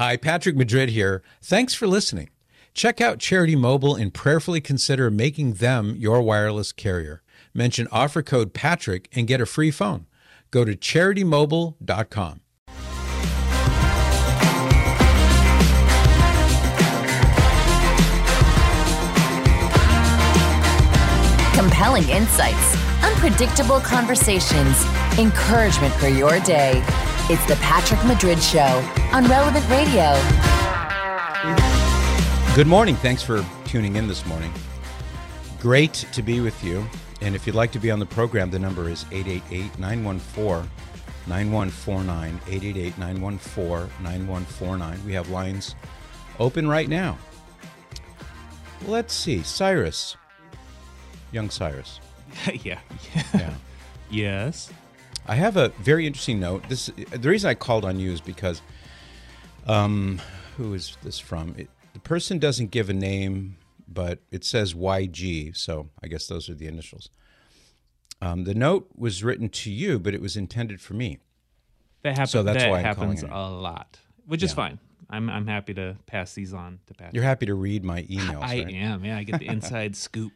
Hi, Patrick Madrid here. Thanks for listening. Check out Charity Mobile and prayerfully consider making them your wireless carrier. Mention offer code Patrick and get a free phone. Go to CharityMobile.com. Compelling insights, unpredictable conversations, encouragement for your day. It's the Patrick Madrid Show on Relevant Radio. Good morning. Thanks for tuning in this morning. Great to be with you. And if you'd like to be on the program, the number is 888-914-9149, 888-914-9149. We have lines open right now. Let's see. Cyrus. Young Cyrus. Yeah. Yes. I have a very interesting note. The reason I called on you is because, who is this from? The person doesn't give a name, but it says YG, so I guess those are the initials. The note was written to you, but it was intended for me. That happens. So that's that why I'm happens calling a lot, which is fine. I'm happy to pass these on to Patrick. You're happy to read my emails, I right? am. Yeah, I get the inside scoop.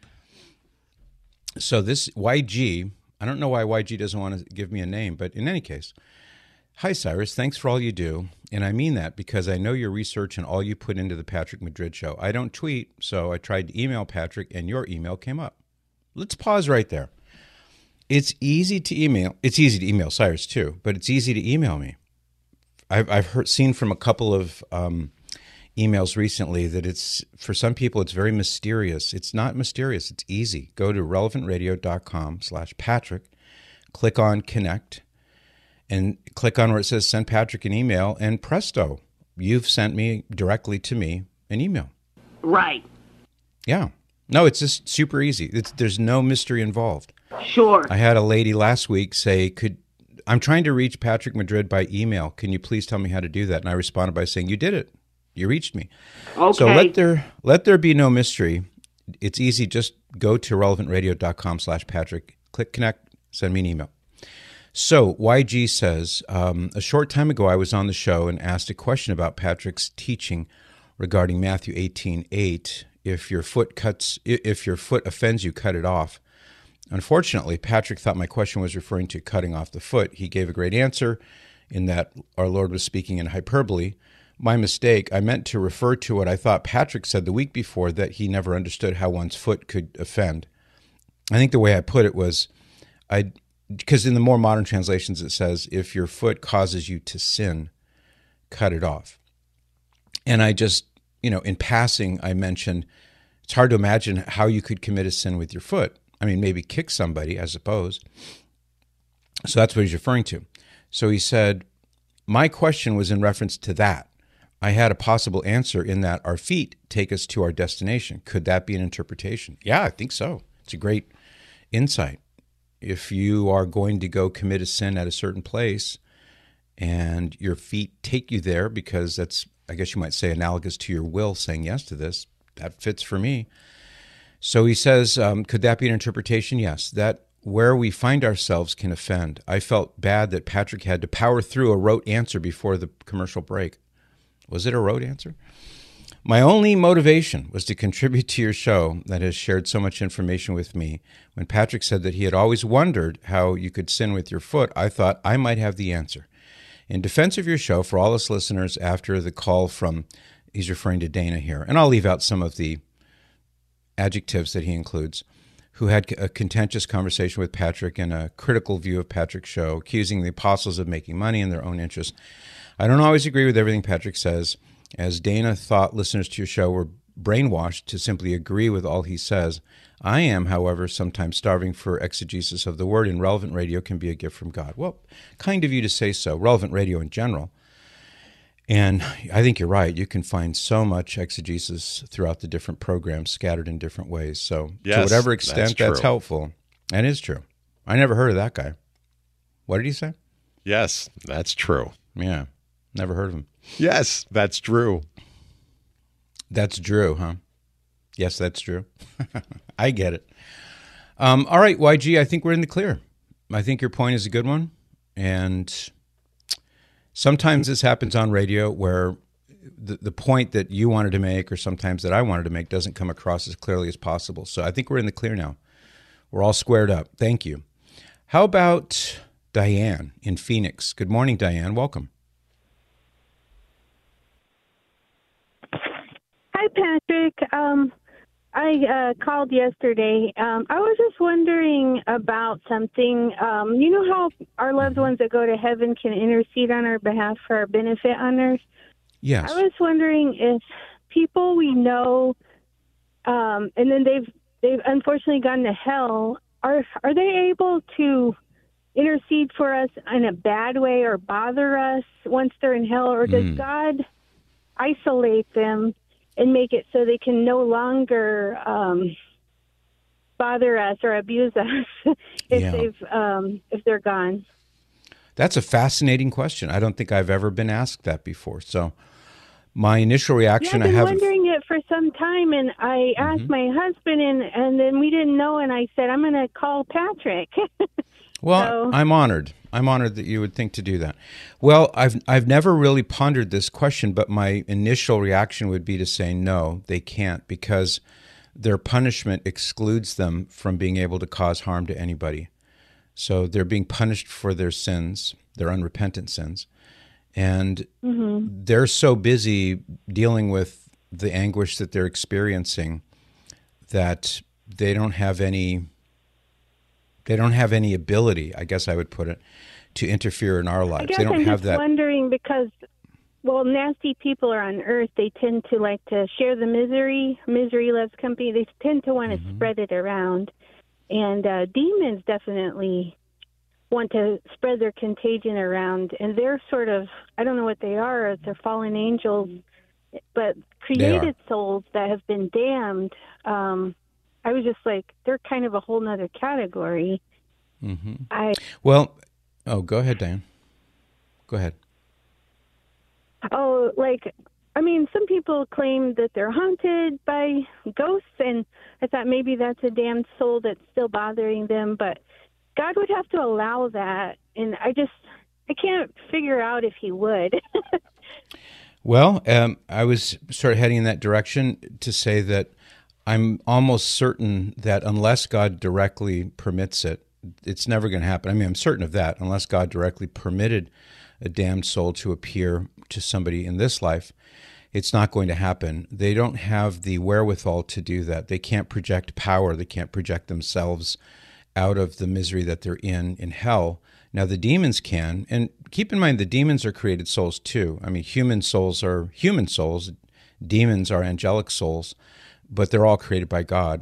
So this YG, I don't know why YG doesn't want to give me a name, but in any case, hi, Cyrus. Thanks for all you do. And I mean that because I know your research and all you put into the Patrick Madrid Show. I don't tweet, so I tried to email Patrick, and your email came up. Let's pause right there. It's easy to email. It's easy to email Cyrus, too, but it's easy to email me. I've seen from a couple of emails recently that it's, for some people, it's very mysterious. It's not mysterious. It's easy. Go to relevantradio.com/Patrick, click on Connect, and click on where it says Send Patrick an Email, and presto, you've sent me directly to me an email. Right. Yeah. No, it's just super easy. There's no mystery involved. Sure. I had a lady last week say, I'm trying to reach Patrick Madrid by email. Can you please tell me how to do that? And I responded by saying, you did it. You reached me. Okay. So let there be no mystery. It's easy. Just go to relevantradio.com/Patrick, click connect, send me an email. So YG says, a short time ago, I was on the show and asked a question about Patrick's teaching regarding Matthew 18:8. If your foot offends you, cut it off. Unfortunately, Patrick thought my question was referring to cutting off the foot. He gave a great answer in that our Lord was speaking in hyperbole. My mistake, I meant to refer to what I thought Patrick said the week before, that he never understood how one's foot could offend. I think the way I put it was, because in the more modern translations it says, if your foot causes you to sin, cut it off. And I just, in passing, I mentioned, it's hard to imagine how you could commit a sin with your foot. I mean, maybe kick somebody, I suppose. So that's what he's referring to. So he said, my question was in reference to that. I had a possible answer in that our feet take us to our destination. Could that be an interpretation? Yeah, I think so. It's a great insight. If you are going to go commit a sin at a certain place and your feet take you there, because that's, I guess you might say, analogous to your will saying yes to this, that fits for me. So he says, could that be an interpretation? Yes, that where we find ourselves can offend. I felt bad that Patrick had to power through a rote answer before the commercial break. Was it a rote answer? My only motivation was to contribute to your show that has shared so much information with me. When Patrick said that he had always wondered how you could sin with your foot, I thought I might have the answer. In defense of your show, for all us listeners, after the call from, he's referring to Dana here, and I'll leave out some of the adjectives that he includes, who had a contentious conversation with Patrick and a critical view of Patrick's show, accusing the apostles of making money in their own interest. I don't always agree with everything Patrick says, as Dana thought listeners to your show were brainwashed to simply agree with all he says. I am, however, sometimes starving for exegesis of the word, and Relevant Radio can be a gift from God. Well, kind of you to say so. Relevant Radio in general. And I think you're right. You can find so much exegesis throughout the different programs scattered in different ways. So to whatever extent that's helpful, and is true. I never heard of that guy. What did he say? Yes, that's true. Yeah, never heard of him. Yes, that's Drew. That's Drew, huh? Yes, that's Drew. I get it. All right, YG, I think we're in the clear. I think your point is a good one. And sometimes this happens on radio where the point that you wanted to make, or sometimes that I wanted to make, doesn't come across as clearly as possible. So I think we're in the clear now. We're all squared up. Thank you. How about Diane in Phoenix? Good morning, Diane. Welcome. Hi, Patrick. I called yesterday. I was just wondering about something. You know how our loved ones that go to heaven can intercede on our behalf for our benefit on earth? Yes. I was wondering if people we know, and then they've unfortunately gone to hell, are they able to intercede for us in a bad way or bother us once they're in hell, or does God isolate them and make it so they can no longer bother us or abuse us if they're gone? That's a fascinating question. I don't think I've ever been asked that before. So my initial reaction, I've been wondering it for some time, and I asked my husband, and then we didn't know, and I said, I'm going to call Patrick. Well, I'm honored. I'm honored that you would think to do that. Well, I've never really pondered this question, but my initial reaction would be to say no, they can't, because their punishment excludes them from being able to cause harm to anybody. So they're being punished for their sins, their unrepentant sins, and they're so busy dealing with the anguish that they're experiencing that they don't have any ability, I guess I would put it, to interfere in our lives. I guess They don't I'm have just that. wondering because, well, nasty people are on earth. They tend to like to share the misery. Misery loves company. They tend to want to spread it around. And demons definitely want to spread their contagion around. And they're sort of, I don't know what they are. They're fallen angels, but created souls that have been damned. I was just like, they're kind of a whole nother category. Well, go ahead, Diane. Go ahead. Oh, I mean, some people claim that they're haunted by ghosts, and I thought maybe that's a damned soul that's still bothering them, but God would have to allow that, and I can't figure out if he would. Well, I was sort of heading in that direction to say that I'm almost certain that unless God directly permits it, it's never going to happen. I mean, I'm certain of that. Unless God directly permitted a damned soul to appear to somebody in this life, it's not going to happen. They don't have the wherewithal to do that. They can't project power. They can't project themselves out of the misery that they're in hell. Now, the demons can. And keep in mind, the demons are created souls too. I mean, human souls are human souls. Demons are angelic souls, but they're all created by God.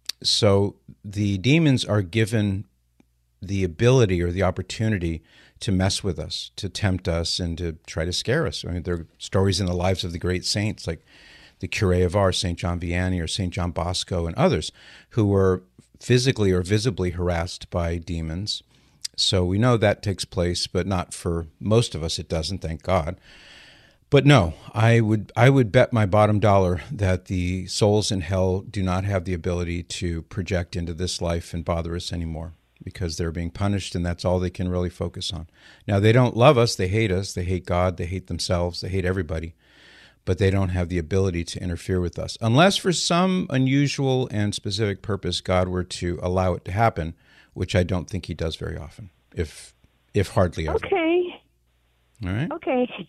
So the demons are given the ability or the opportunity to mess with us, to tempt us, and to try to scare us. I mean, there are stories in the lives of the great saints, like the Curé of Ars, St. John Vianney, or St. John Bosco, and others, who were physically or visibly harassed by demons. So we know that takes place, but not for most of us. It doesn't, thank God. But no, I would bet my bottom dollar that the souls in hell do not have the ability to project into this life and bother us anymore, because they're being punished, and that's all they can really focus on. Now, they don't love us, they hate God, they hate themselves, they hate everybody, but they don't have the ability to interfere with us. Unless for some unusual and specific purpose God were to allow it to happen, which I don't think he does very often, if hardly ever. Okay. All right? Okay.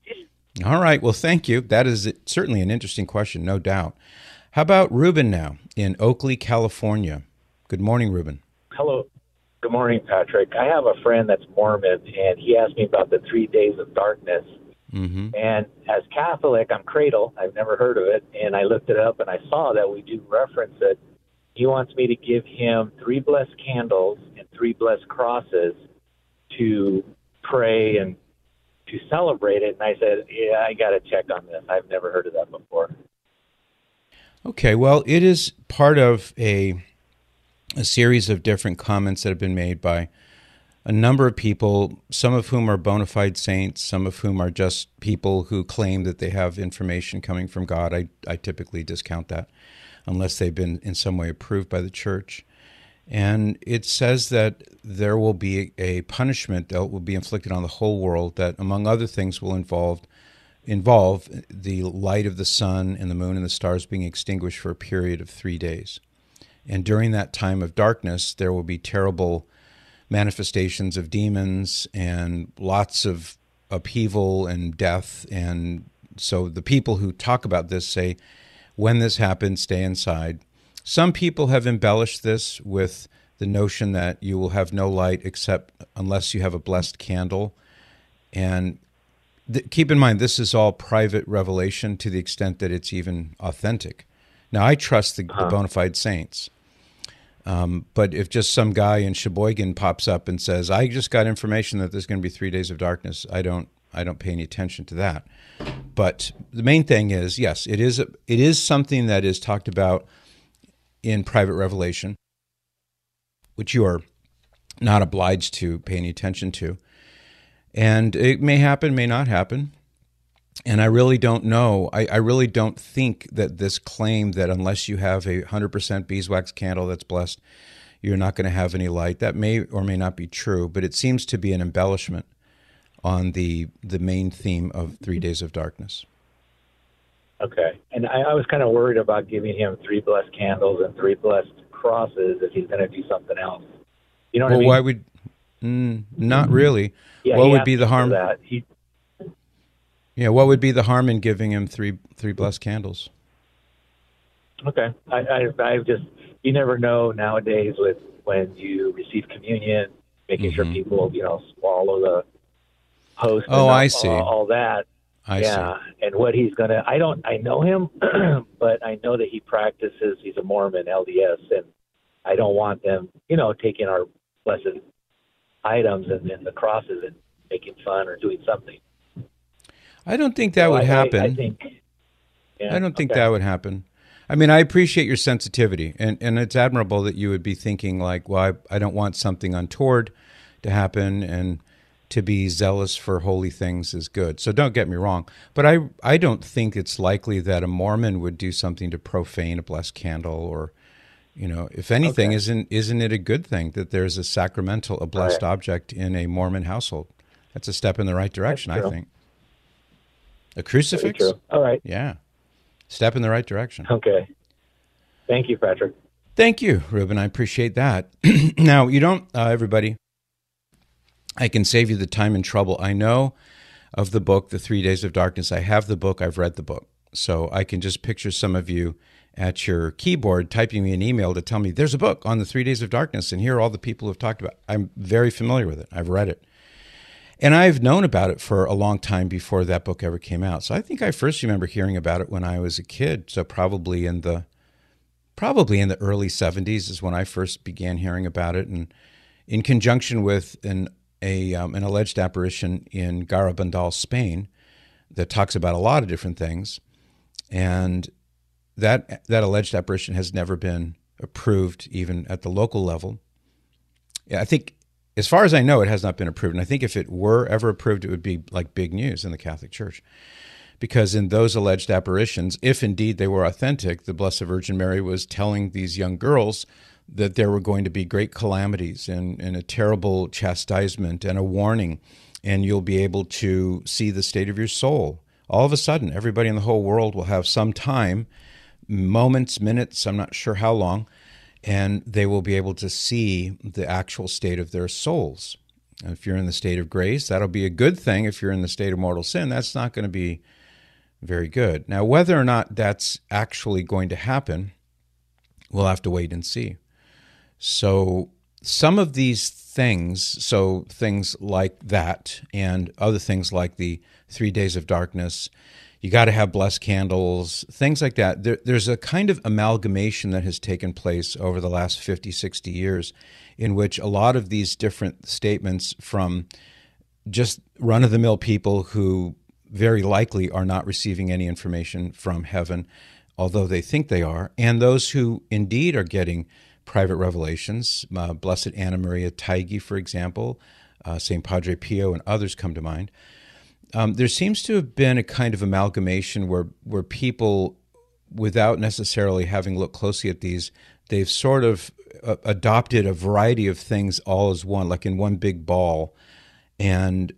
All right, well, thank you. That is certainly an interesting question, no doubt. How about Ruben now in Oakley, California? Good morning, Ruben. Hello. Good morning, Patrick. I have a friend that's Mormon, and he asked me about the 3 days of darkness. And as Catholic, I'm Cradle. I've never heard of it, and I looked it up, and I saw that we do reference it. He wants me to give him 3 blessed candles and 3 blessed crosses to pray and to celebrate it. And I said, yeah, I got to check on this. I've never heard of that before. Okay, well, it is part of a series of different comments that have been made by a number of people, some of whom are bona fide saints, some of whom are just people who claim that they have information coming from God. I typically discount that unless they've been in some way approved by the church. And it says that there will be a punishment that will be inflicted on the whole world that, among other things, will involve involve the light of the sun and the moon and the stars being extinguished for a period of 3 days. And during that time of darkness, there will be terrible manifestations of demons and lots of upheaval and death. And so the people who talk about this say, when this happens, stay inside. Some people have embellished this with the notion that you will have no light except unless you have a blessed candle. And keep in mind, this is all private revelation to the extent that it's even authentic. Now, I trust the bona fide saints. But if just some guy in Sheboygan pops up and says, I just got information that there's going to be 3 days of darkness, I don't pay any attention to that. But the main thing is, yes, it is something that is talked about in private revelation, which you are not obliged to pay any attention to. And it may happen, may not happen. And I really don't know. I really don't think that this claim that unless you have a 100% beeswax candle that's blessed, you're not going to have any light, that may or may not be true, but it seems to be an embellishment on the main theme of 3 days of darkness. Okay. And I was kind of worried about giving him 3 blessed candles and 3 blessed crosses if he's going to do something else. You know what I mean? Why would... not really. Yeah, what would be the harm? That. What would be the harm in giving him three blessed candles? Okay. I've just, you never know nowadays with when you receive communion, making sure people, swallow the host. Oh, I see. All that. I see. And what he's going to, I know him, but I know that he practices, he's a Mormon, LDS, and I don't want them, taking our blessed items and the crosses and making fun or doing something. I don't think that would happen. I don't think that would happen. I mean, I appreciate your sensitivity, and it's admirable that you would be thinking like, well, I don't want something untoward to happen, and to be zealous for holy things is good. So don't get me wrong. But I don't think it's likely that a Mormon would do something to profane a blessed candle or, if anything, isn't it a good thing that there's a blessed object in a Mormon household? That's a step in the right direction, I think. A crucifix? All right. Yeah. Step in the right direction. Okay. Thank you, Patrick. Thank you, Ruben. I appreciate that. Now, you don't, everybody, I can save you the time and trouble. I know of the book, The 3 Days of Darkness. I have the book. I've read the book. So I can just picture some of you at your keyboard typing me an email to tell me there's a book on the 3 Days of Darkness, and here are all the people who have talked about it. I'm very familiar with it. I've read it. And I've known about it for a long time before that book ever came out. So I think I first remember hearing about it when I was a kid. So probably in the early 70s is when I first began hearing about it, and in conjunction with an alleged apparition in Garabandal, Spain, that talks about a lot of different things. And that alleged apparition has never been approved, even at the local level. Yeah, I think, as far as I know, it has not been approved. And I think if it were ever approved, it would be like big news in the Catholic Church. Because in those alleged apparitions, if indeed they were authentic, the Blessed Virgin Mary was telling these young girls that there were going to be great calamities and a terrible chastisement and a warning, and you'll be able to see the state of your soul. All of a sudden, everybody in the whole world will have some time, moments, minutes, I'm not sure how long, and they will be able to see the actual state of their souls. And if you're in the state of grace, that'll be a good thing. If you're in the state of mortal sin, that's not going to be very good. Now, whether or not that's actually going to happen, we'll have to wait and see. So some of these things, so things like that and other things like the 3 Days of Darkness, you got to have blessed candles, things like that. There's a kind of amalgamation that has taken place over the last 50, 60 years in which a lot of these different statements from just run-of-the-mill people who very likely are not receiving any information from heaven, although they think they are, and those who indeed are getting private revelations, Blessed Anna Maria Taigi, for example, St. Padre Pio, and others come to mind. There seems to have been a kind of amalgamation where people, without necessarily having looked closely at these, they've sort of adopted a variety of things all as one, like in one big ball. And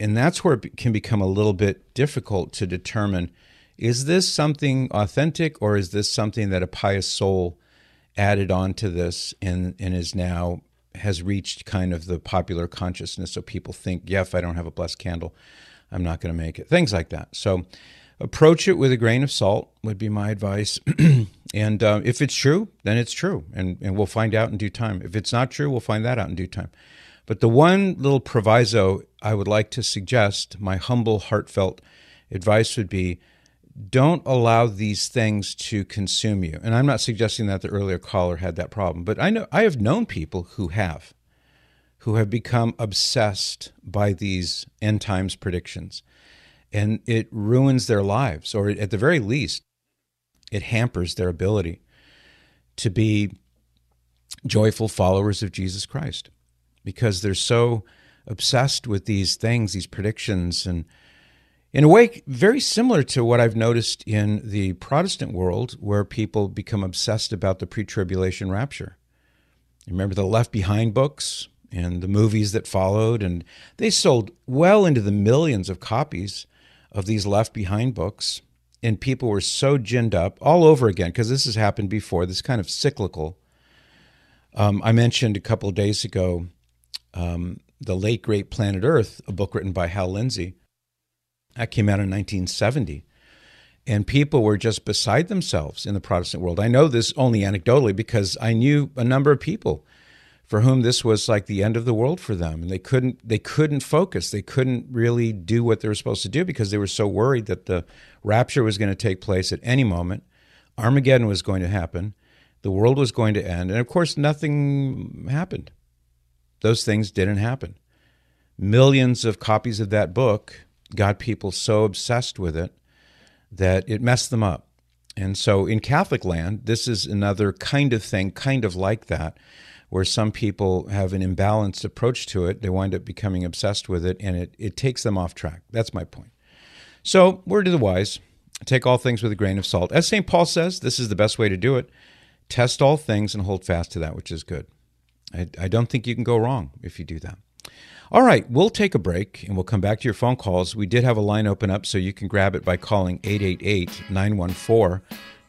And that's where it can become a little bit difficult to determine, is this something authentic, or is this something that a pious soul added on to this and is now has reached kind of the popular consciousness, so people think, yeah, if I don't have a blessed candle, I'm not going to make it. Things like that. So approach it with a grain of salt would be my advice. And if it's true, then it's true, and we'll find out in due time. If it's not true, we'll find that out in due time. But the one little proviso I would like to suggest, my humble, heartfelt advice would be, don't allow these things to consume you. And I'm not suggesting that the earlier caller had that problem, but I have known people who have become obsessed by these end times predictions, and it ruins their lives, or at the very least, it hampers their ability to be joyful followers of Jesus Christ, because they're so obsessed with these things, these predictions, and in a way, very similar to what I've noticed in the Protestant world, where people become obsessed about the pre-tribulation rapture. You remember the Left Behind books and the movies that followed, and they sold well into the millions of copies of these Left Behind books, and people were so ginned up all over again, because this has happened before, this kind of cyclical. I mentioned a couple of days ago the late, great Planet Earth, a book written by Hal Lindsey. That came out in 1970, and people were just beside themselves in the Protestant world. I know this only anecdotally because I knew a number of people for whom this was like the end of the world for them, and they couldn't focus. They couldn't really do what they were supposed to do because they were so worried that the rapture was going to take place at any moment. Armageddon was going to happen. The world was going to end, and of course, nothing happened. Those things didn't happen. Millions of copies of that book got people so obsessed with it that it messed them up. And so in Catholic land, this is another kind of thing, kind of like that, where some people have an imbalanced approach to it. They wind up becoming obsessed with it, and it takes them off track. That's my point. So, word to the wise, take all things with a grain of salt. As St. Paul says, this is the best way to do it. Test all things and hold fast to that which is good. I don't think you can go wrong if you do that. All right, we'll take a break, and we'll come back to your phone calls. We did have a line open up, so you can grab it by calling 888-914-9149,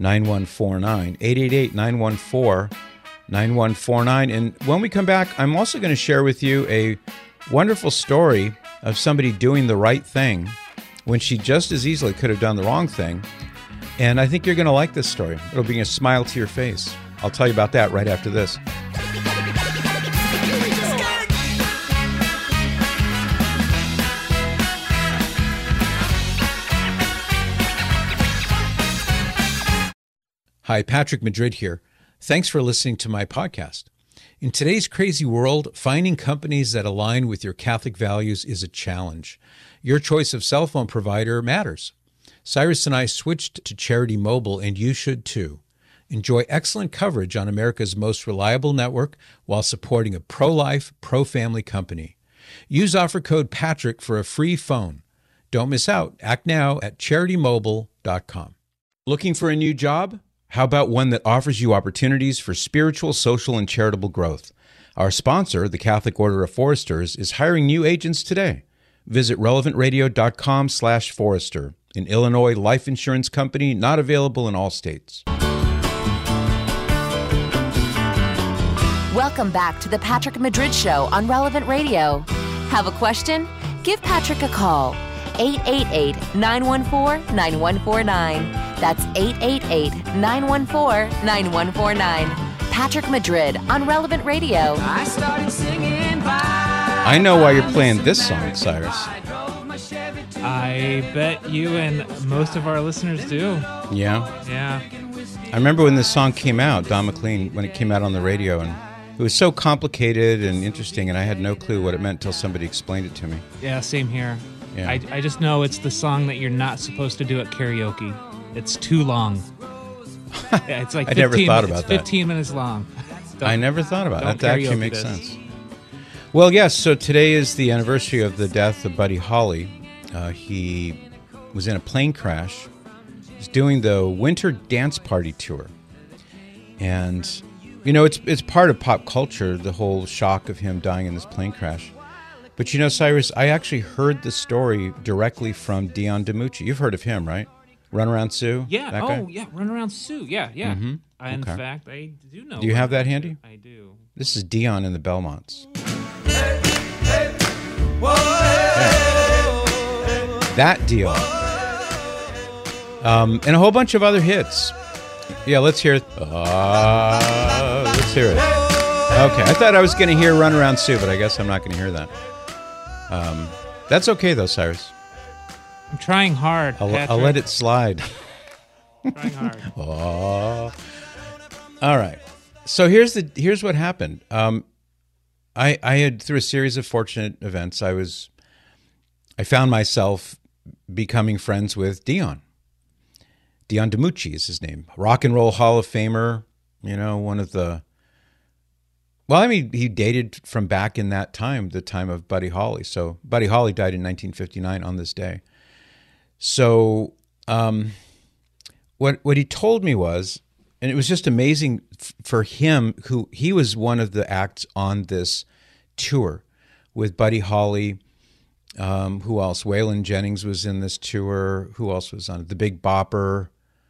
888-914-9149. And when we come back, I'm also going to share with you a wonderful story of somebody doing the right thing when she just as easily could have done the wrong thing. And I think you're going to like this story. It'll bring a smile to your face. I'll tell you about that right after this. Hi, Patrick Madrid here. Thanks for listening to my podcast. In today's crazy world, finding companies that align with your Catholic values is a challenge. Your choice of cell phone provider matters. Cyrus and I switched to Charity Mobile, and you should too. Enjoy excellent coverage on America's most reliable network while supporting a pro-life, pro-family company. Use offer code PATRICK for a free phone. Don't miss out. Act now at CharityMobile.com. Looking for a new job? How about one that offers you opportunities for spiritual, social, and charitable growth? Our sponsor, the Catholic Order of Foresters, is hiring new agents today. Visit relevantradio.com/Forester, an Illinois life insurance company not available in all states. Welcome back to the Patrick Madrid Show on Relevant Radio. Have a question? Give Patrick a call. 888-914-9149. That's 888-914-9149. Patrick Madrid on Relevant Radio. I know why you're playing this song, Cyrus. I bet you and most of our listeners do. Yeah? Yeah. I remember when this song came out, Don McLean, when it came out on the radio, and it was so complicated and interesting, and I had no clue what it meant until somebody explained it to me. Yeah, same here. Yeah. I just know it's the song that you're not supposed to do at karaoke. It's too long. Yeah, it's like 15, I never thought about that. 15 minutes long. I never thought about that. That actually makes sense. Well, yes, so today is the anniversary of the death of Buddy Holly. He was in a plane crash. He's doing the Winter Dance Party Tour. And, you know, it's part of pop culture, the whole shock of him dying in this plane crash. But you know, Cyrus, I actually heard the story directly from Dion DiMucci. You've heard of him, right? Runaround Sue? Yeah. That guy? Yeah. Runaround Sue. Yeah. Yeah. Mhm. In Okay. fact, I do know. Do you have that Runaround handy? Sue. I do. This is Dion and the Belmonts. That Dion. And a whole bunch of other hits. Yeah, let's hear it. Let's hear it. Okay, I thought I was going to hear Runaround Sue, but I guess I'm not going to hear that. That's okay, though, Cyrus. I'm trying hard. I'll let it slide. Trying hard. Oh. All right. So here's what happened. I had, through a series of fortunate events, I found myself becoming friends with Dion. Dion DiMucci is his name. Rock and Roll Hall of Famer, you know, one of the... Well, I mean, he dated from back in that time, the time of Buddy Holly. So Buddy Holly died in 1959 on this day. So what he told me was, and it was just amazing for him, who he was one of the acts on this tour with Buddy Holly. Who else? Waylon Jennings was in this tour. Who else was on it? The Big Bopper.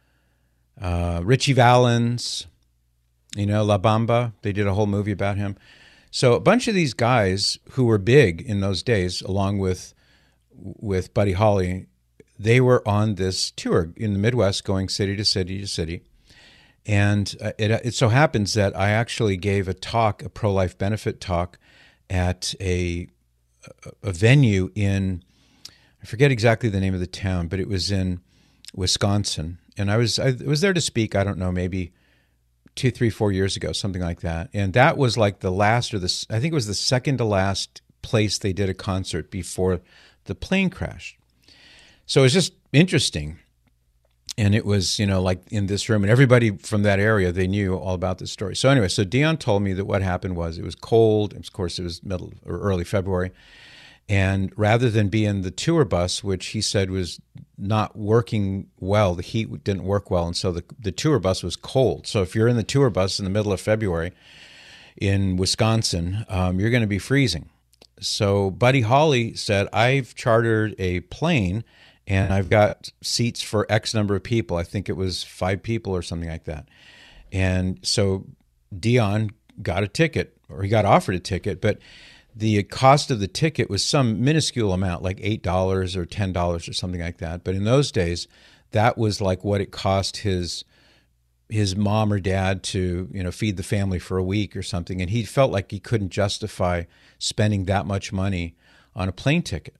Richie Valens. You know, La Bamba. They did a whole movie about him. So a bunch of these guys who were big in those days, along with Buddy Holly, they were on this tour in the Midwest, going city to city to city. And it so happens that I actually gave a talk, a pro-life benefit talk, at a venue in, I forget exactly the name of the town, but it was in Wisconsin. And I was there to speak, I don't know, maybe 2, 3, 4 years ago, something like that. And that was like the last, I think it was the second to last place they did a concert before the plane crashed. So it was just interesting. And it was, you know, like in this room, and everybody from that area, they knew all about this story. So anyway, so Dion told me that what happened was it was cold. Of course, it was middle or early February. And rather than be in the tour bus, which he said was not working well, the heat didn't work well, and so the tour bus was cold. So if you're in the tour bus in the middle of February in Wisconsin, you're going to be freezing. So Buddy Holly said, I've chartered a plane, and I've got seats for X number of people. I think it was 5 people or something like that. And so Dion got a ticket, or he got offered a ticket, but the cost of the ticket was some minuscule amount, like $8 or $10 or something like that. But in those days, that was like what it cost his mom or dad to, you know, feed the family for a week or something. And he felt like he couldn't justify spending that much money on a plane ticket.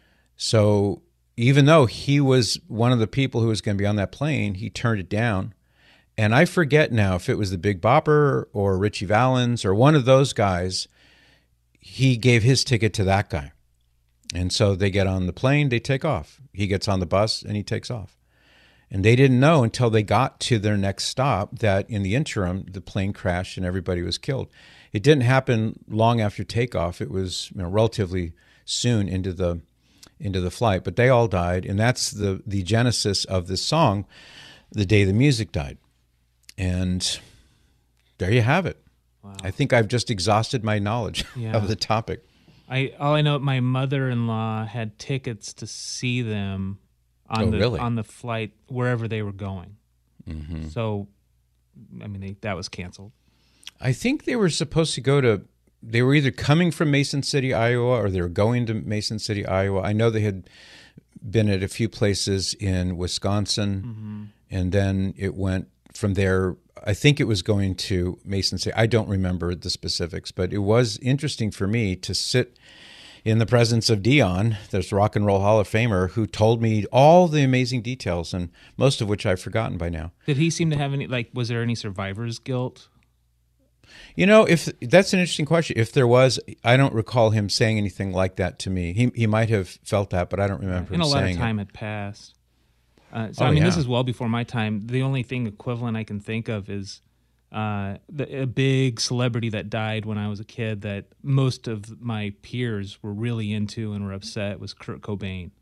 So even though he was one of the people who was going to be on that plane, he turned it down. And I forget now if it was the Big Bopper or Richie Valens or one of those guys. He gave his ticket to that guy. And so they get on the plane, they take off. He gets on the bus and he takes off. And they didn't know until they got to their next stop that in the interim, the plane crashed and everybody was killed. It didn't happen long after takeoff. It was, you know, relatively soon into the flight, but they all died. And that's the genesis of this song, The Day the Music Died. And there you have it. Wow. I think I've just exhausted my knowledge of the topic. All I know, my mother-in-law had tickets to see them on the flight wherever they were going. Mm-hmm. So, I mean, that was canceled. I think they were supposed to go to. They were either coming from Mason City, Iowa, or they were going to Mason City, Iowa. I know they had been at a few places in Wisconsin, and then it went from there. I think it was going to Mason City. I don't remember the specifics, but it was interesting for me to sit in the presence of Dion, this Rock and Roll Hall of Famer, who told me all the amazing details, and most of which I've forgotten by now. Did he seem to have any, was there any survivor's guilt? You know, if that's an interesting question. If there was, I don't recall him saying anything like that to me. He might have felt that, but I don't remember him saying it. And a lot of time had passed. This is well before my time. The only thing equivalent I can think of is a big celebrity that died when I was a kid that most of my peers were really into and were upset was Kurt Cobain.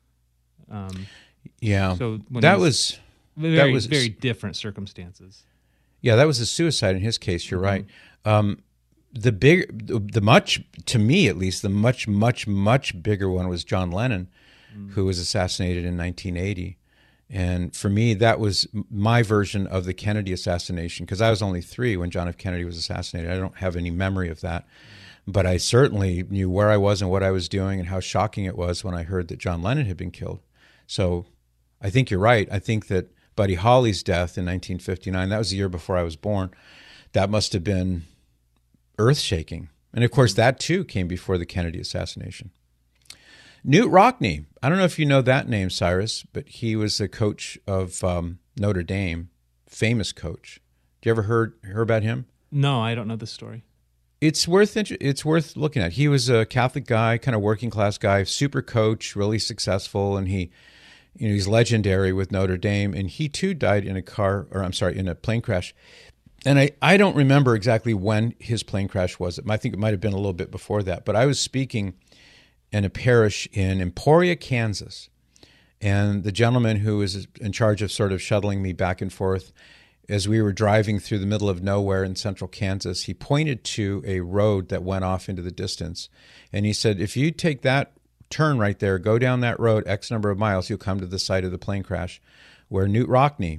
So that was very different circumstances. Yeah, that was a suicide in his case. You're right. to me at least, the much bigger one was John Lennon, who was assassinated in 1980. And for me, that was my version of the Kennedy assassination, because I was only 3 when John F. Kennedy was assassinated. I don't have any memory of that. But I certainly knew where I was and what I was doing and how shocking it was when I heard that John Lennon had been killed. So I think you're right. I think that Buddy Holly's death in 1959, that was the year before I was born, that must have been earth-shaking. And of course, that too came before the Kennedy assassination. Newt Rockne. I don't know if you know that name, Cyrus, but he was the coach of Notre Dame, famous coach. Do you ever heard about him? No, I don't know the story. It's worth looking at. He was a Catholic guy, kind of working class guy, super coach, really successful, and he's legendary with Notre Dame. And he too died in a plane crash. And I don't remember exactly when his plane crash was. I think it might have been a little bit before that. But I was speaking in a parish in Emporia, Kansas. And the gentleman who was in charge of sort of shuttling me back and forth, as we were driving through the middle of nowhere in central Kansas, he pointed to a road that went off into the distance. And he said, if you take that turn right there, go down that road X number of miles, you'll come to the site of the plane crash where Newt Rockne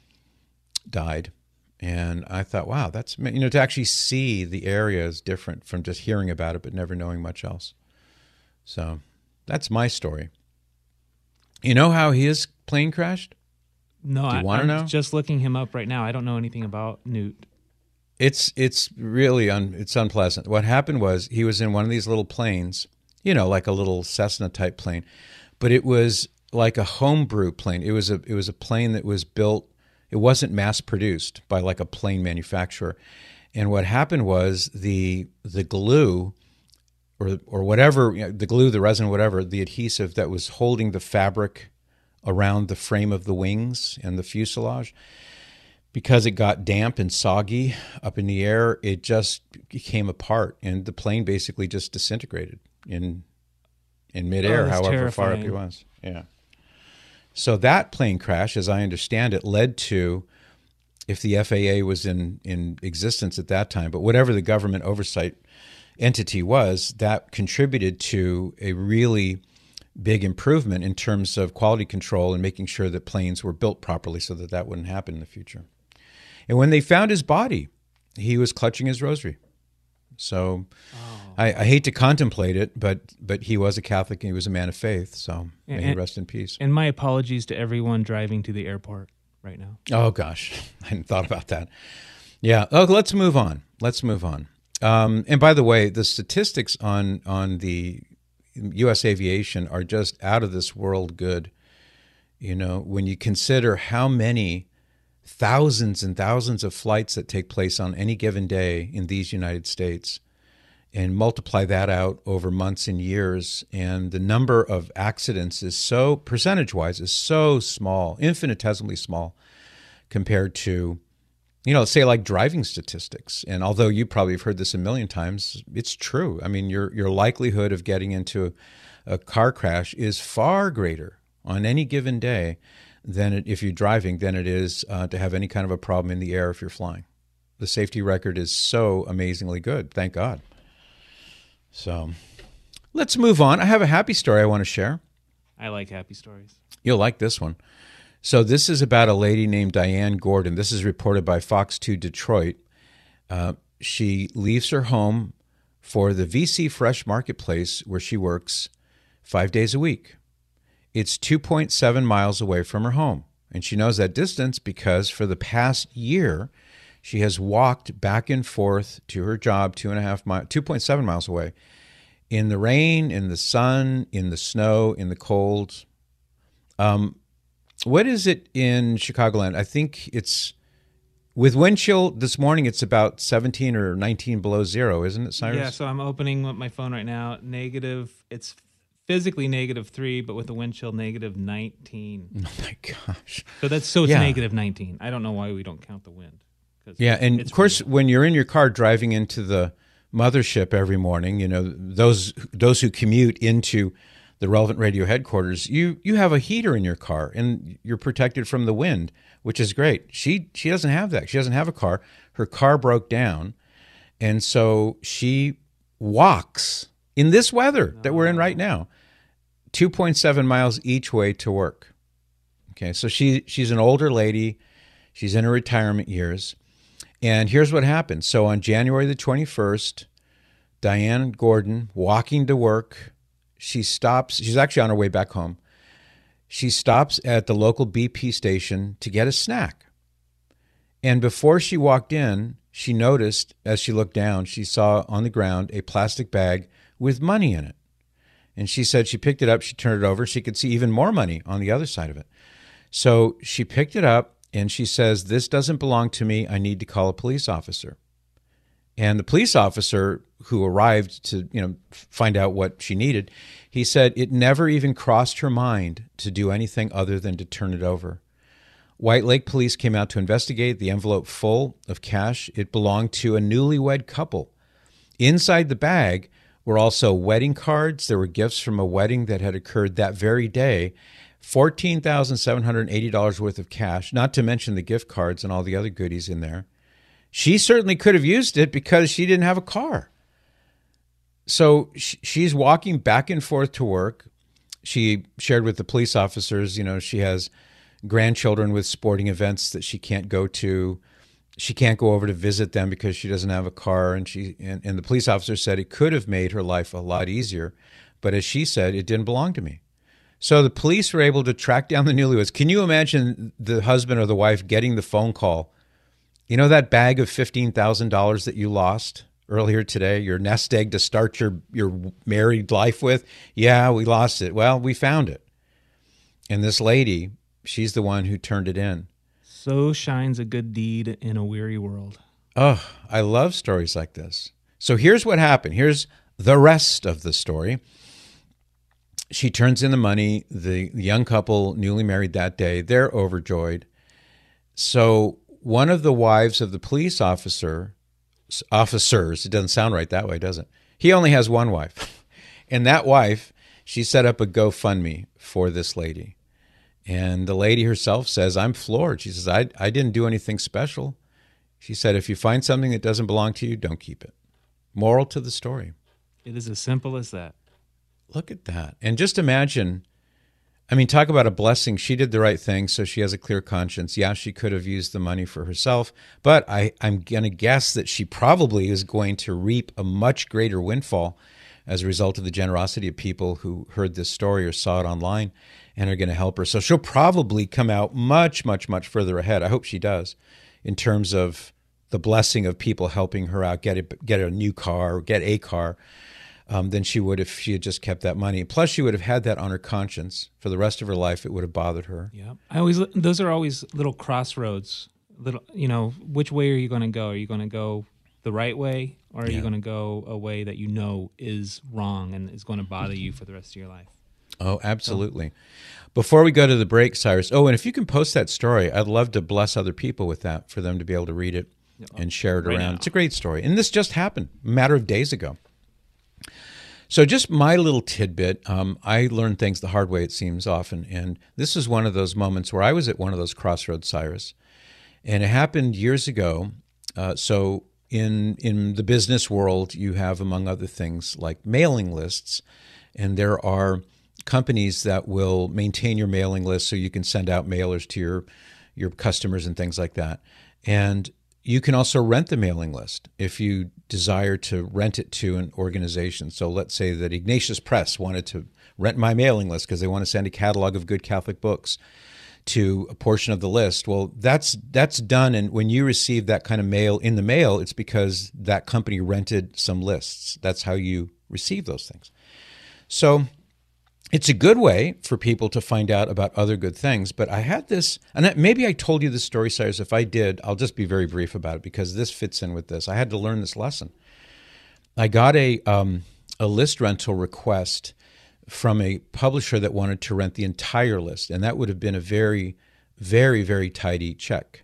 died. And I thought, wow, that's, to actually see the area is different from just hearing about it but never knowing much else. So that's my story. You know how his plane crashed? No, Do you want to know? I'm just looking him up right now. I don't know anything about Newt. It's really it's unpleasant. What happened was he was in one of these little planes, like a little Cessna type plane, but it was like a homebrew plane. It was a plane that was built. It wasn't mass produced by like a plane manufacturer. And what happened was the glue or whatever, the glue, the resin, whatever, the adhesive that was holding the fabric around the frame of the wings and the fuselage, because it got damp and soggy up in the air, it just came apart, and the plane basically just disintegrated in midair, however terrifying. Far up it was. Yeah. So that plane crash, as I understand it, led to, if the FAA was in existence at that time, but whatever the government oversight entity was, that contributed to a really big improvement in terms of quality control and making sure that planes were built properly so that wouldn't happen in the future. And when they found his body, he was clutching his rosary. So I hate to contemplate it, but he was a Catholic and he was a man of faith. So may he rest in peace. And my apologies to everyone driving to the airport right now. Oh, gosh. I hadn't thought about that. Yeah. Oh, let's move on. And by the way, the statistics on the U.S. aviation are just out of this world good. When you consider how many thousands and thousands of flights that take place on any given day in these United States, and multiply that out over months and years, and the number of accidents is so, percentage-wise, is so small, infinitesimally small, compared to, say like driving statistics. And although you probably have heard this a million times, it's true. I mean, your likelihood of getting into a car crash is far greater on any given day if you're driving than it is to have any kind of a problem in the air if you're flying. The safety record is so amazingly good, thank God. So let's move on. I have a happy story I want to share. I like happy stories. You'll like this one. So this is about a lady named Diane Gordon. This is reported by Fox 2 Detroit. She leaves her home for the VC Fresh Marketplace where she works 5 days a week. It's 2.7 miles away from her home. And she knows that distance because for the past year, she has walked back and forth to her job 2.7 miles away, in the rain, in the sun, in the snow, in the cold. What is it in Chicagoland? I think it's, with wind chill this morning, it's about 17 or 19 below zero, isn't it, Cyrus? Yeah, so I'm opening my phone right now. It's physically -3, but with the wind chill -19. Oh my gosh. So it's -19. I don't know why we don't count the wind. Yeah, and of course, when you're in your car driving into the mothership every morning, those who commute into the Relevant Radio headquarters, you have a heater in your car and you're protected from the wind, which is great. She doesn't have that. She doesn't have a car. Her car broke down, And so she walks in this weather that we're in right now, 2.7 miles each way to work. Okay, so she's an older lady. She's in her retirement years. And here's what happened. So on January the 21st, Diane Gordon, walking to work, she stops. She's actually on her way back home. She stops at the local BP station to get a snack. And before she walked in, she noticed, as she looked down, she saw on the ground a plastic bag with money in it. And she said she picked it up, she turned it over, she could see even more money on the other side of it. So she picked it up, and she says, "This doesn't belong to me. I need to call a police officer." And the police officer who arrived to, find out what she needed, he said it never even crossed her mind to do anything other than to turn it over. White Lake Police came out to investigate. The envelope full of cash, it belonged to a newlywed couple. Inside the bag were also wedding cards. There were gifts from a wedding that had occurred that very day. $14,780 worth of cash, not to mention the gift cards and all the other goodies in there. She certainly could have used it because she didn't have a car. So she's walking back and forth to work. She shared with the police officers, she has grandchildren with sporting events that she can't go to. She can't go over to visit them because she doesn't have a car. And the police officer said it could have made her life a lot easier. But as she said, it didn't belong to me. So the police were able to track down the newlyweds. Can you imagine the husband or the wife getting the phone call? You know that bag of $15,000 that you lost earlier today, your nest egg to start your married life with? Yeah, we lost it. Well, we found it. And this lady, she's the one who turned it in. So shines a good deed in a weary world. Oh, I love stories like this. So here's what happened. Here's the rest of the story. She turns in the money. The young couple, newly married that day, they're overjoyed. So one of the wives of the police officers, it doesn't sound right that way, does it? He only has one wife. And that wife, she set up a GoFundMe for this lady. And the lady herself says, "I'm floored." She says, I didn't do anything special. She said, if you find something that doesn't belong to you, don't keep it. Moral to the story. It is as simple as that. Look at that. And just imagine, talk about a blessing. She did the right thing, so she has a clear conscience. Yeah, she could have used the money for herself, but I'm going to guess that she probably is going to reap a much greater windfall as a result of the generosity of people who heard this story or saw it online and are going to help her. So she'll probably come out much, much, much further ahead. I hope she does, in terms of the blessing of people helping her out, get a new car, or get a car, than she would if she had just kept that money. Plus, she would have had that on her conscience for the rest of her life. It would have bothered her. Yeah, those are always little crossroads. Which way are you going to go? Are you going to go the right way, or are you going to go a way that is wrong and is going to bother you for the rest of your life? Oh, absolutely. Before we go to the break, Cyrus, and if you can post that story, I'd love to bless other people with that, for them to be able to read it and share it around. Now. It's a great story. And this just happened a matter of days ago. So just my little tidbit, I learn things the hard way, it seems, often. And this is one of those moments where I was at one of those crossroads, Cyrus. And it happened years ago. So in the business world, you have, among other things, like mailing lists. And there are companies that will maintain your mailing list so you can send out mailers to your customers and things like that. And you can also rent the mailing list if you desire to rent it to an organization. So let's say that Ignatius Press wanted to rent my mailing list because they want to send a catalog of good Catholic books to a portion of the list. Well, that's done, and when you receive that kind of mail in the mail, it's because that company rented some lists. That's how you receive those things. So it's a good way for people to find out about other good things. But I had this, and maybe I told you this story, Cyrus. If I did, I'll just be very brief about it because this fits in with this. I had to learn this lesson. I got a list rental request from a publisher that wanted to rent the entire list, and that would have been a very, very, very tidy check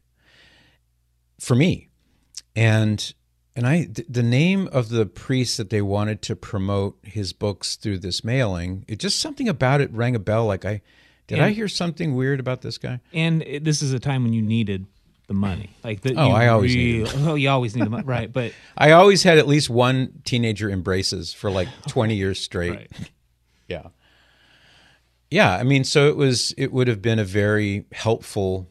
for me. And the name of the priest that they wanted to promote his books through this mailing, it just something about it rang a bell. Like I hear something weird about this guy? And this is a time when you needed the money. Like the, I always need it. Oh, you always need the money, right? But I always had at least one teenager embraces for like 20 years straight. right. Yeah. Yeah, I mean, so it would have been a very helpful,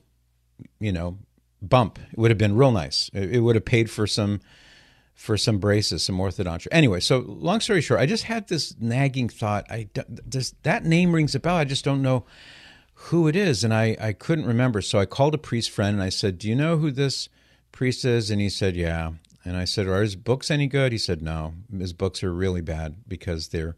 bump. It would have been real nice. It would have paid for some braces, some orthodontia. Anyway, so long story short, I just had this nagging thought. That name rings a bell. I just don't know who it is, and I couldn't remember. So I called a priest friend and I said, "Do you know who this priest is?" And he said, "Yeah." And I said, "Are his books any good?" He said, "No, his books are really bad because they're,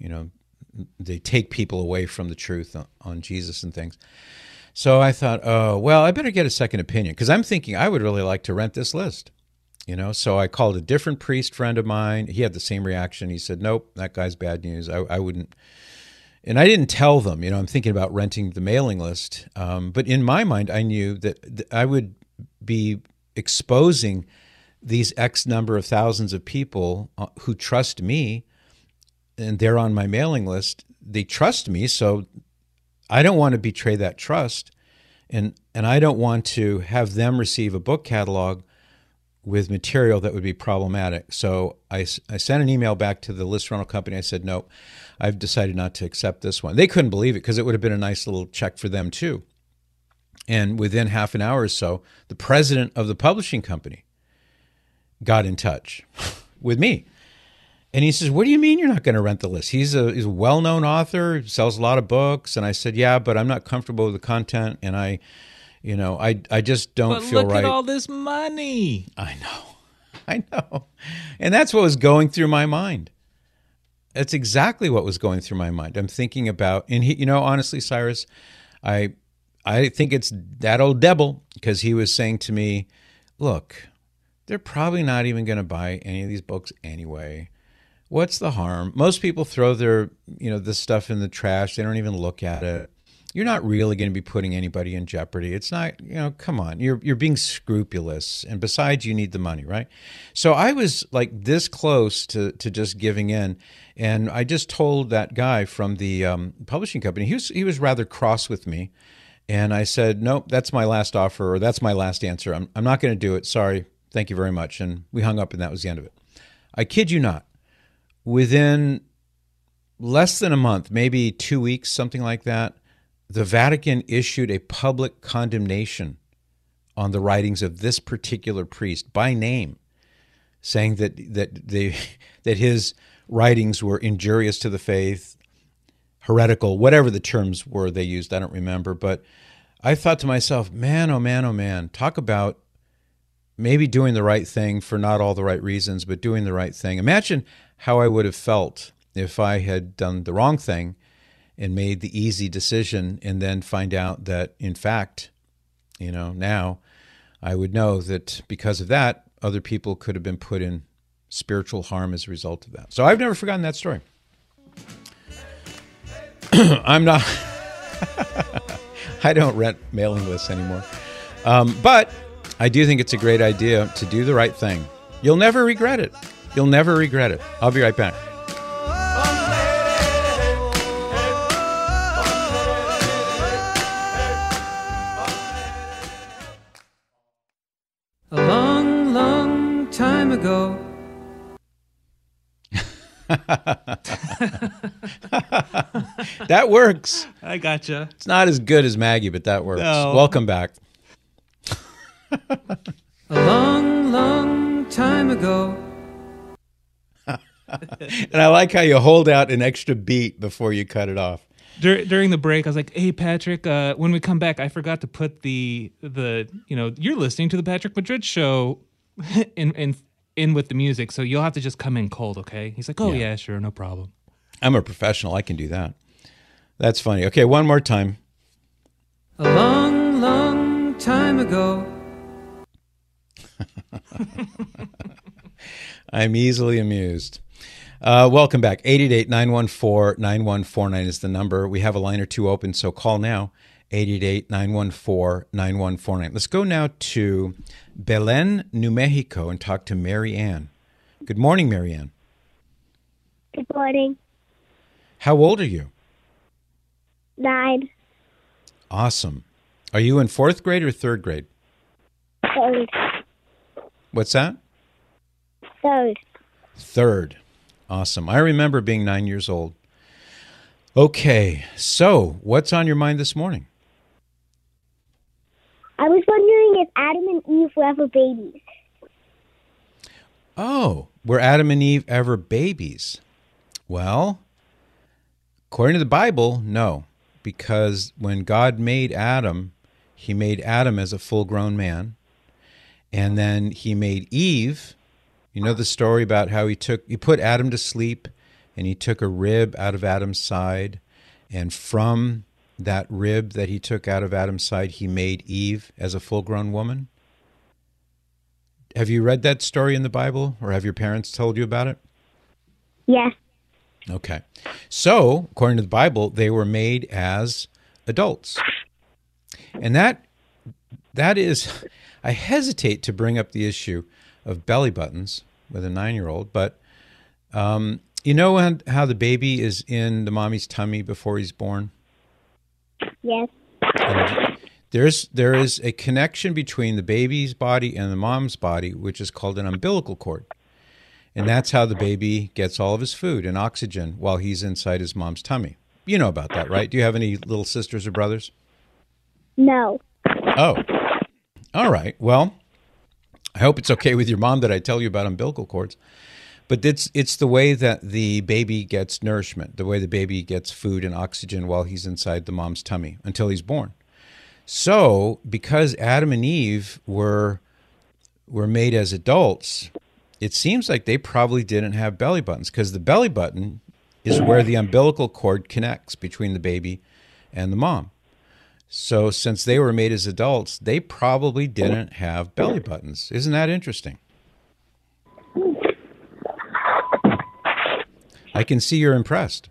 they take people away from the truth on Jesus and things." So I thought, oh, well, I better get a second opinion because I'm thinking I would really like to rent this list, So I called a different priest friend of mine. He had the same reaction. He said, "Nope, that guy's bad news. I wouldn't." And I didn't tell them, I'm thinking about renting the mailing list. But in my mind, I knew that I would be exposing these X number of thousands of people who trust me, and they're on my mailing list. They trust me, so I don't want to betray that trust, and I don't want to have them receive a book catalog with material that would be problematic. So I sent an email back to the list rental company. I said, "Nope, I've decided not to accept this one." They couldn't believe it because it would have been a nice little check for them too. And within half an hour or so, the president of the publishing company got in touch with me. And he says, "What do you mean you're not going to rent the list? He's a well-known author, sells a lot of books." And I said, "Yeah, but I'm not comfortable with the content, and I just don't feel right." But look at all this money. I know. And that's what was going through my mind. That's exactly what was going through my mind. I'm thinking about, and honestly, Cyrus, I think it's that old devil, because he was saying to me, "Look, they're probably not even going to buy any of these books anyway. What's the harm? Most people throw their, this stuff in the trash. They don't even look at it. You're not really going to be putting anybody in jeopardy. It's not, come on. You're being scrupulous. And besides, you need the money, right?" So I was like this close to just giving in. And I just told that guy from the publishing company, he was rather cross with me. And I said, "Nope, that's my last offer, or that's my last answer. I'm not going to do it. Sorry. Thank you very much." And we hung up, and that was the end of it. I kid you not. Within less than a month, maybe 2 weeks, something like that, the Vatican issued a public condemnation on the writings of this particular priest by name, saying that his writings were injurious to the faith, heretical, whatever the terms were they used, I don't remember. But I thought to myself, man, oh man, oh man, talk about maybe doing the right thing for not all the right reasons, but doing the right thing. Imagine how I would have felt if I had done the wrong thing and made the easy decision and then find out that, in fact, now I would know that because of that, other people could have been put in spiritual harm as a result of that. So I've never forgotten that story. I'm not, I don't rent mailing lists anymore. But I do think it's a great idea to do the right thing. You'll never regret it. You'll never regret it. I'll be right back. A long, long time ago. That works. I gotcha. It's not as good as Maggie, but that works. No. Welcome back. A long, long time ago. And I like how you hold out an extra beat before you cut it off. During the break, I was like, "Hey, Patrick, when we come back, I forgot to put the you're listening to the Patrick Madrid show in with the music, so you'll have to just come in cold, okay?" He's like, "Oh, yeah, sure, no problem." I'm a professional. I can do that. That's funny. Okay, one more time. A long, long time ago. I'm easily amused. Welcome back. 888-914-9149 is the number. We have a line or two open, so call now. 888-914-9149. Let's go now to Belen, New Mexico, and talk to Mary Ann. Good morning, Mary Ann. Good morning. How old are you? 9. Awesome. Are you in 4th grade or 3rd grade? Third. What's that? Third. Third. Awesome. I remember being 9 years old. Okay, so what's on your mind this morning? I was wondering if Adam and Eve were ever babies. Oh, were Adam and Eve ever babies? Well, according to the Bible, no. Because when God made Adam, he made Adam as a full-grown man. And then he made Eve. You know the story about how he put Adam to sleep, and he took a rib out of Adam's side. And from that rib that he took out of Adam's side, he made Eve as a full-grown woman. Have you read that story in the Bible, or have your parents told you about it? Yes. Okay. So, according to the Bible, they were made as adults. And that is, I hesitate to bring up the issue of belly buttons with a 9-year-old, but you know how the baby is in the mommy's tummy before he's born? Yes. And there is a connection between the baby's body and the mom's body, which is called an umbilical cord. And that's how the baby gets all of his food and oxygen while he's inside his mom's tummy. You know about that, right? Do you have any little sisters or brothers? No. Oh. All right. Well, I hope it's okay with your mom that I tell you about umbilical cords. But it's the way that the baby gets nourishment, the way the baby gets food and oxygen while he's inside the mom's tummy until he's born. So, because Adam and Eve were made as adults, it seems like they probably didn't have belly buttons, because the belly button is where the umbilical cord connects between the baby and the mom. So since they were made as adults, they probably didn't have belly buttons. Isn't that interesting? I can see you're impressed.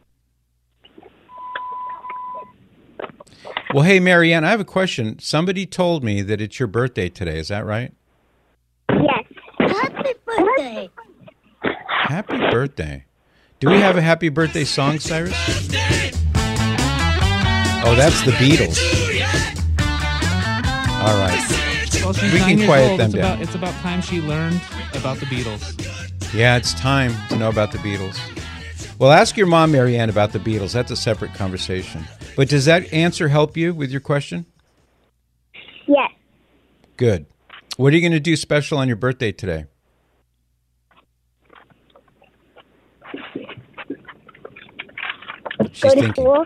Well, hey, Marianne, I have a question. Somebody told me that it's your birthday today. Is that right? Yes. Happy birthday. Happy birthday. Do we have a happy birthday song, Cyrus? Oh, that's the Beatles. All right. Well, she's We 9 can years quiet old. them down. It's about time she learned about the Beatles. Yeah, it's time to know about the Beatles. Well, ask your mom, Marianne, about the Beatles. That's a separate conversation. But does that answer help you with your question? Yes. Good. What are you going to do special on your birthday today? She's Go to school.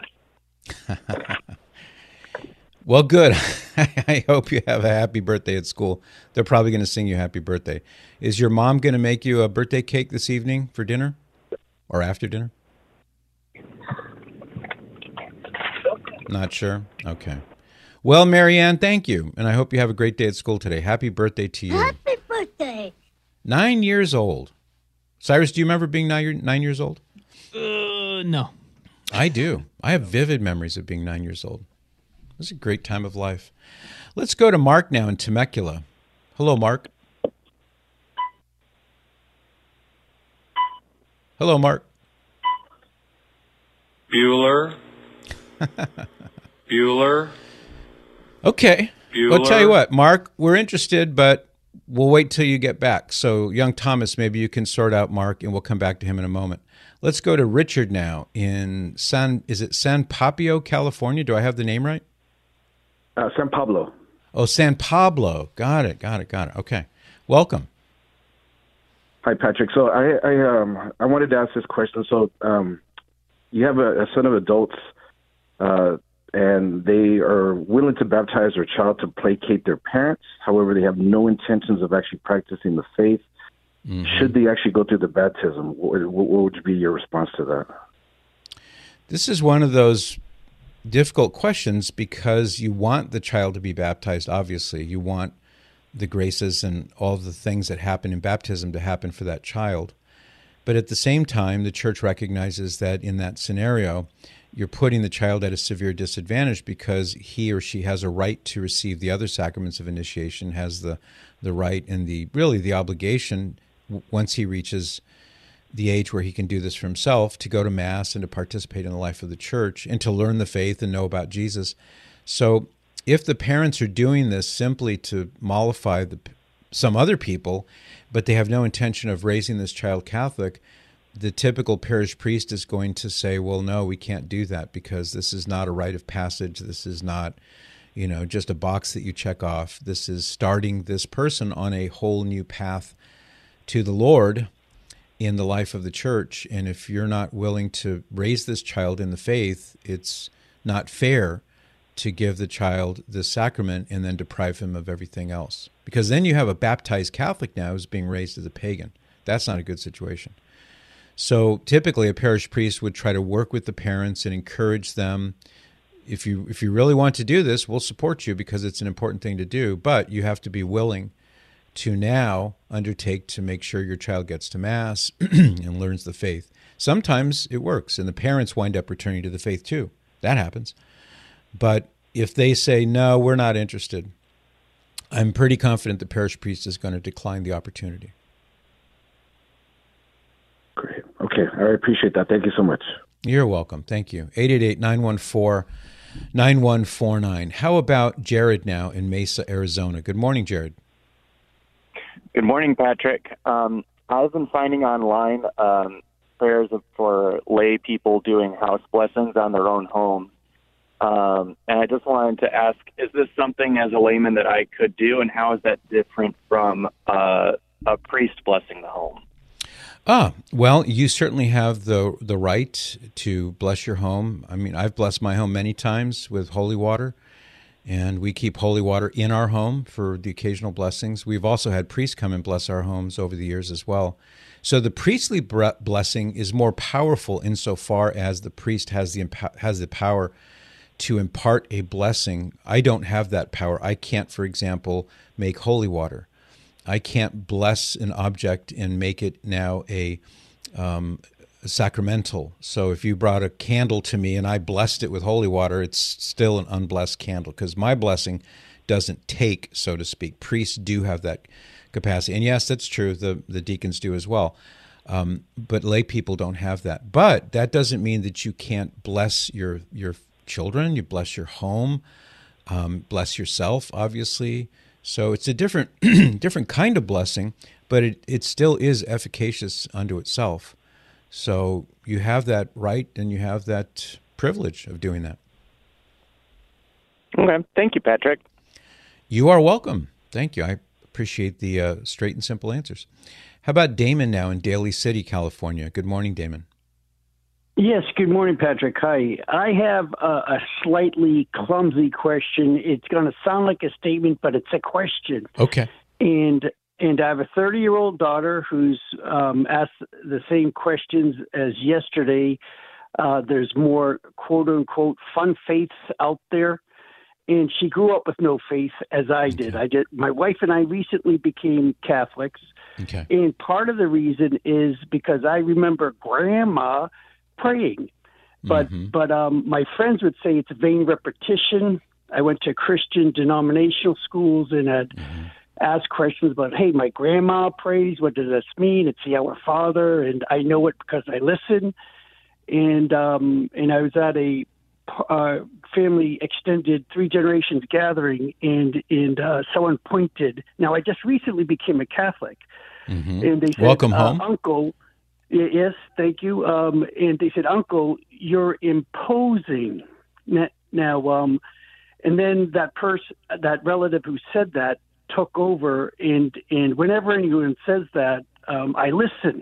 Well, good. I hope you have a happy birthday at school. They're probably going to sing you happy birthday. Is your mom going to make you a birthday cake this evening for dinner or after dinner? Not sure? Okay. Well, Marianne, thank you. And I hope you have a great day at school today. Happy birthday to you. Happy birthday. 9 years old. Cyrus, do you remember being 9 years old? No. I do. I have vivid memories of being 9 years old. It was a great time of life. Let's go to Mark now in Temecula. Hello, Mark. Hello, Mark. Bueller. Bueller. Okay. Bueller. Well, I'll tell you what, Mark, we're interested, but we'll wait till you get back. So, young Thomas, maybe you can sort out Mark, and we'll come back to him in a moment. Let's go to Richard now in San Papio, California? Do I have the name right? San Pablo. Oh, San Pablo. Got it. Okay. Welcome. Hi, Patrick. So I wanted to ask this question. So you have a son of adults, and they are willing to baptize their child to placate their parents. However, they have no intentions of actually practicing the faith. Mm-hmm. Should they actually go through the baptism? What would be your response to that? This is one of those difficult questions because you want the child to be baptized, obviously. You want the graces and all of the things that happen in baptism to happen for that child. But at the same time, the church recognizes that in that scenario, you're putting the child at a severe disadvantage because he or she has a right to receive the other sacraments of initiation, has the right and the obligation, once he reaches the age where he can do this for himself, to go to Mass and to participate in the life of the church and to learn the faith and know about Jesus. So If the parents are doing this simply to mollify some other people, but they have no intention of raising this child Catholic, the typical parish priest is going to say, well, no, we can't do that because this is not a rite of passage. This is not, just a box that you check off. This is starting this person on a whole new path to the Lord in the life of the church. And if you're not willing to raise this child in the faith, it's not fair to give the child the sacrament and then deprive him of everything else. Because then you have a baptized Catholic now who's being raised as a pagan. That's not a good situation. So typically a parish priest would try to work with the parents and encourage them. If you really want to do this, we'll support you because it's an important thing to do, but you have to be willing to now undertake to make sure your child gets to Mass and learns the faith. Sometimes it works, and the parents wind up returning to the faith too. That happens. But if they say, no, we're not interested, I'm pretty confident the parish priest is going to decline the opportunity. Great. Okay. I appreciate that. Thank you so much. You're welcome. Thank you. 888-914-9149. How about Jared now in Mesa, Arizona? Good morning, Jared. Good morning, Patrick. I've been finding online prayers for lay people doing house blessings on their own home. And I just wanted to ask, is this something as a layman that I could do, and how is that different from a priest blessing the home? Well, you certainly have the right to bless your home. I mean, I've blessed my home many times with holy water, and we keep holy water in our home for the occasional blessings. We've also had priests come and bless our homes over the years as well. So the priestly blessing is more powerful insofar as the priest has the power to impart a blessing. I don't have that power. I can't, for example, make holy water. I can't bless an object and make it now a sacramental. So if you brought a candle to me and I blessed it with holy water, it's still an unblessed candle because my blessing doesn't take, so to speak. Priests do have that capacity. And yes, that's true. The deacons do as well. But lay people don't have that. But that doesn't mean that you can't bless your children, you bless your home, bless yourself, obviously. So it's a different kind of blessing, but it still is efficacious unto itself. So you have that right and you have that privilege of doing that. Okay. Thank you, Patrick. You are welcome. Thank you. I appreciate the straight and simple answers. How about Damon now in Daly City, California? Good morning, Damon. Yes, good morning, Patrick. Hi. I have a slightly clumsy question. It's going to sound like a statement, but it's a question. Okay. And I have a 30-year-old daughter who's asked the same questions as yesterday. There's more quote-unquote fun faiths out there. And she grew up with no faith, as I did. My wife and I recently became Catholics. Okay. And part of the reason is because I remember Grandma praying, but my friends would say it's vain repetition. I went to Christian denominational schools and had asked questions about, hey, my grandma prays. What does this mean? It's the Our Father, and I know it because I listen. And I was at a family extended 3 generations gathering, and someone pointed. Now I just recently became a Catholic, and they said, "Welcome home, Uncle." Yes, thank you. And they said, Uncle, you're imposing now. And then that relative who said that took over. And whenever anyone says that, I listen.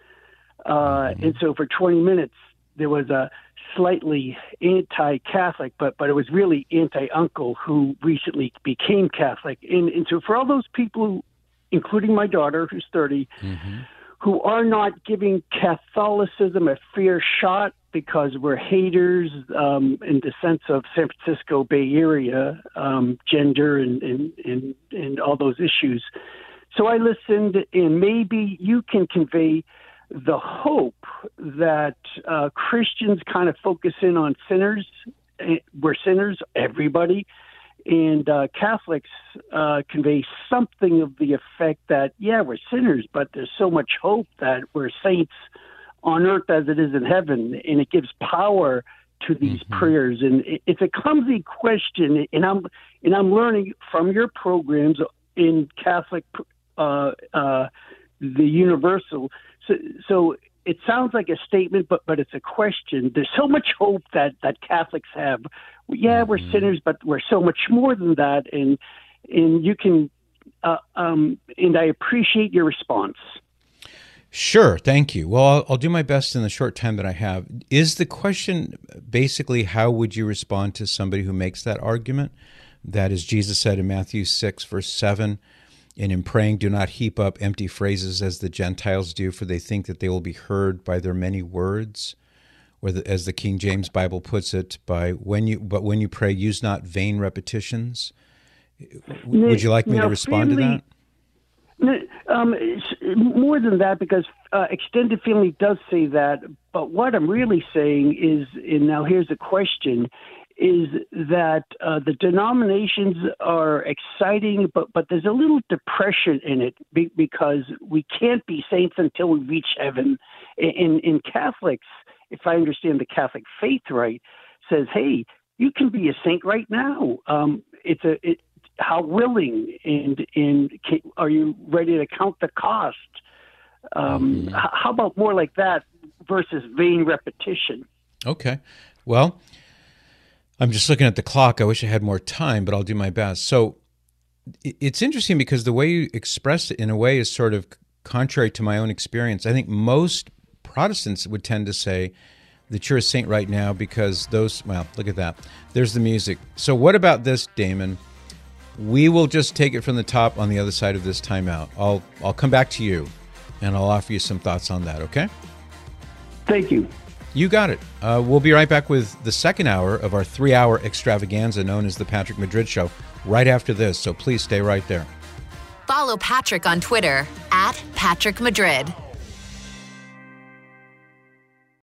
And so for 20 minutes, there was a slightly anti-Catholic, but it was really anti-uncle who recently became Catholic. And so for all those people who, including my daughter, who's 30, who are not giving Catholicism a fair shot because we're haters in the sense of San Francisco Bay Area, gender and all those issues. So I listened, and maybe you can convey the hope that Christians kind of focus in on sinners. We're sinners, everybody. And Catholics convey something of the effect that, yeah, we're sinners, but there's so much hope that we're saints on earth as it is in heaven. And it gives power to these prayers. And it's a clumsy question, and I'm learning from your programs in Catholic, the Universal. So it sounds like a statement, but it's a question. There's so much hope that Catholics have. Yeah, we're sinners, but we're so much more than that. And you can, and I appreciate your response. Sure, thank you. Well, I'll do my best in the short time that I have. Is the question basically how would you respond to somebody who makes that argument? That is, Jesus said in Matthew 6, verse 7, and in praying, do not heap up empty phrases as the Gentiles do, for they think that they will be heard by their many words. Or as the King James Bible puts it, but when you pray, use not vain repetitions. Would you like me to respond to that? More than that, because extended family does say that. But what I'm really saying is, and now here's the question, is that the denominations are exciting, but there's a little depression in it because we can't be saints until we reach heaven. In Catholics, if I understand the Catholic faith right, says, hey, you can be a saint right now. How willing and are you ready to count the cost? How about more like that versus vain repetition? Okay. Well, I'm just looking at the clock. I wish I had more time, but I'll do my best. So it's interesting because the way you express it in a way is sort of contrary to my own experience. I think most Protestants would tend to say that you're a saint right now because look at that. There's the music. So what about this, Damon? We will just take it from the top on the other side of this timeout. I'll come back to you, and I'll offer you some thoughts on that, okay? Thank you. You got it. We'll be right back with the second hour of our 3-hour extravaganza known as The Patrick Madrid Show right after this, so please stay right there. Follow Patrick on Twitter @PatrickMadrid.